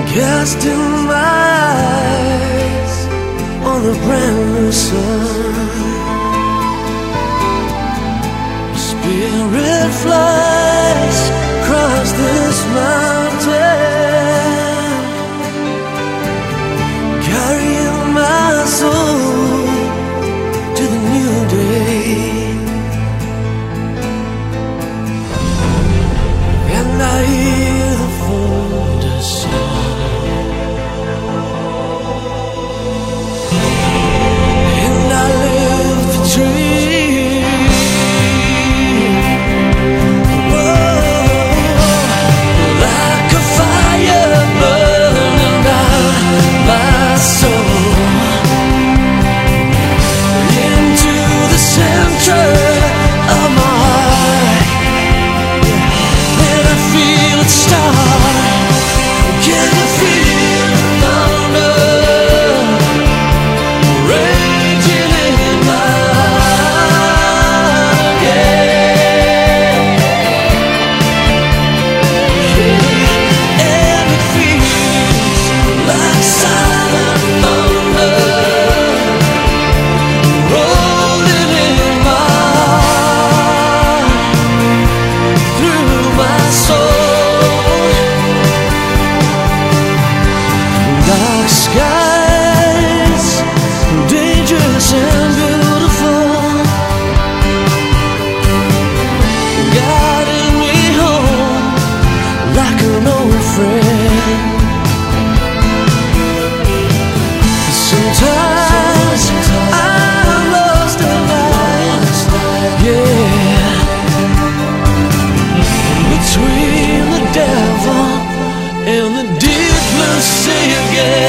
Casting my eyes on a brand new sun, spirit flies across this mountain, carrying my soul to the new day. And I hear the thunder sound, and I live the dream. Like a fire burning down my soul into the center of my heart. And I feel it start. Can you feel the thunder raging in my heart? And it feels like silent thunder rolling in my heart, through my soul. Dark skies, dangerous and beautiful, guiding me home like an old friend. Sometimes I'm lost in light, yeah, between the devil and the deep blue sea again.